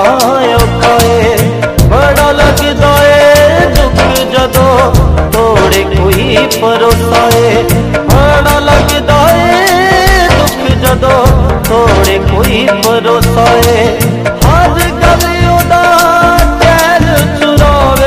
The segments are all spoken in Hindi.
औखा है। बड़ा लगदा है दुख जदों तोड़े कोई भरोसा है। बड़ा लगदा है दुख जदों तोड़े कोई भरोसा है। हर गल ओदा चैन चुरावे,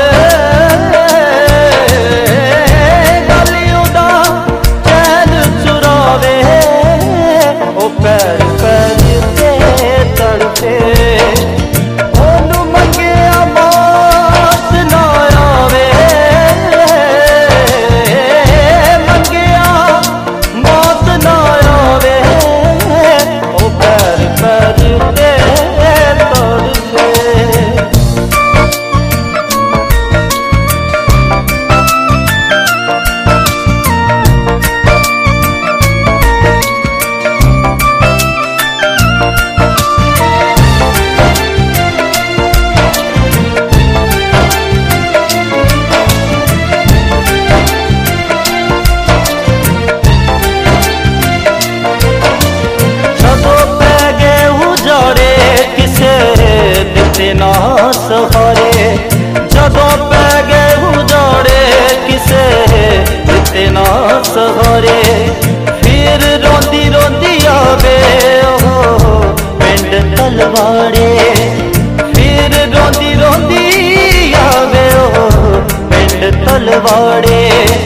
गल ओदा चैन चुरावे। ओ पैर पैर ते तड़पे, ओनू मंगिया मौत ना आवे। मंगिया मौत ना आवे। ओ पैर पैर ते तड़पे। ना सहारे जदों पै गए उजाड़े, किसे दिते ना सहारे। फिर रोंदी रोंदी आवे ओ पिंड तलवाड़े। फिर रोंदी रोंदी आवे ओ पिंड तलवाड़े।